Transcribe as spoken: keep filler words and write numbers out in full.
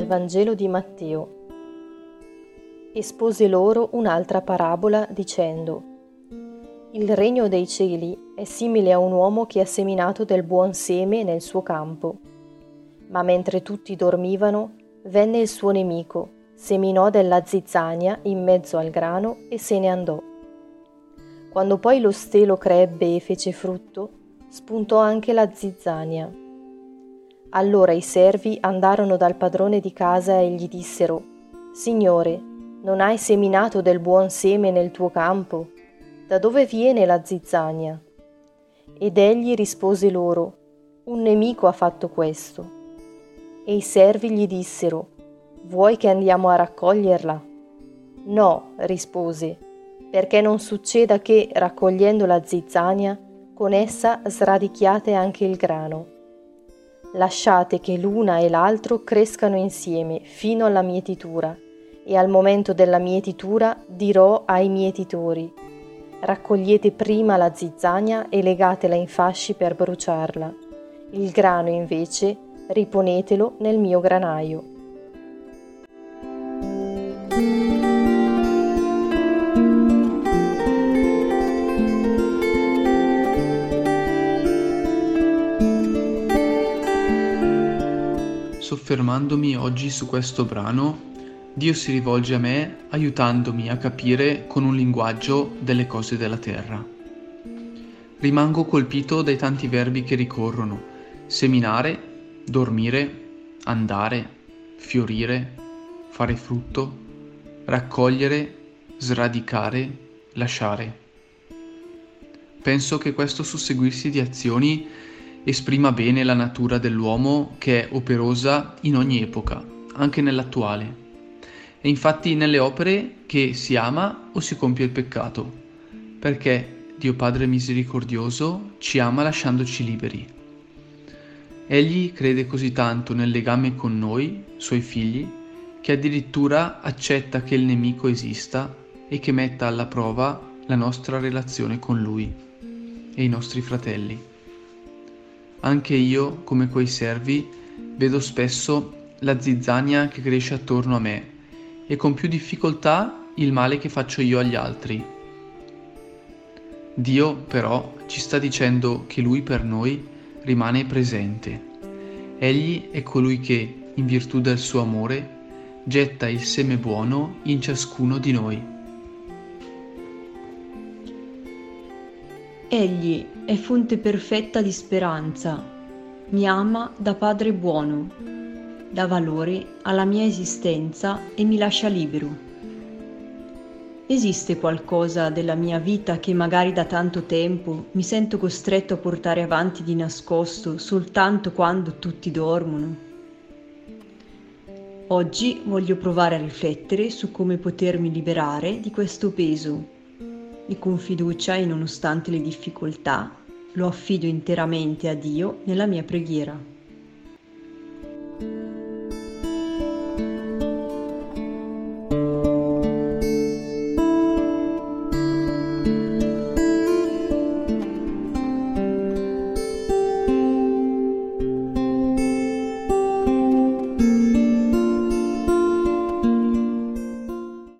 Dal Vangelo di Matteo. Espose loro un'altra parabola dicendo: Il regno dei cieli è simile a un uomo che ha seminato del buon seme nel suo campo. Ma mentre tutti dormivano, venne il suo nemico, seminò della zizzania in mezzo al grano e se ne andò. Quando poi lo stelo crebbe e fece frutto, spuntò anche la zizzania. Allora i servi andarono dal padrone di casa e gli dissero: Signore, non hai seminato del buon seme nel tuo campo? Da dove viene la zizzania? Ed egli rispose loro: Un nemico ha fatto questo. E i servi gli dissero: Vuoi che andiamo a raccoglierla? No, rispose, perché non succeda che, raccogliendo la zizzania, con essa sradichiate anche il grano. Lasciate che l'una e l'altro crescano insieme fino alla mietitura, e al momento della mietitura dirò ai mietitori: raccogliete prima la zizzania e legatela in fasci per bruciarla. Il grano invece riponetelo nel mio granaio. Soffermandomi oggi su questo brano, Dio si rivolge a me aiutandomi a capire con un linguaggio delle cose della terra. Rimango colpito dai tanti verbi che ricorrono: seminare, dormire, andare, fiorire, fare frutto, raccogliere, sradicare, lasciare. Penso che questo susseguirsi di azioni esprima bene la natura dell'uomo, che è operosa in ogni epoca, anche nell'attuale. E infatti nelle opere che si ama o si compie il peccato, perché Dio Padre misericordioso ci ama lasciandoci liberi. Egli crede così tanto nel legame con noi, suoi figli, che addirittura accetta che il nemico esista e che metta alla prova la nostra relazione con lui e i nostri fratelli. Anche io, come quei servi, vedo spesso la zizzania che cresce attorno a me e con più difficoltà il male che faccio io agli altri. Dio, però, ci sta dicendo che Lui per noi rimane presente. Egli è colui che, in virtù del suo amore, getta il seme buono in ciascuno di noi. Egli è fonte perfetta di speranza, mi ama da Padre buono, dà valore alla mia esistenza e mi lascia libero. Esiste qualcosa della mia vita che magari da tanto tempo mi sento costretto a portare avanti di nascosto soltanto quando tutti dormono? Oggi voglio provare a riflettere su come potermi liberare di questo peso. E con fiducia e nonostante le difficoltà, lo affido interamente a Dio nella mia preghiera.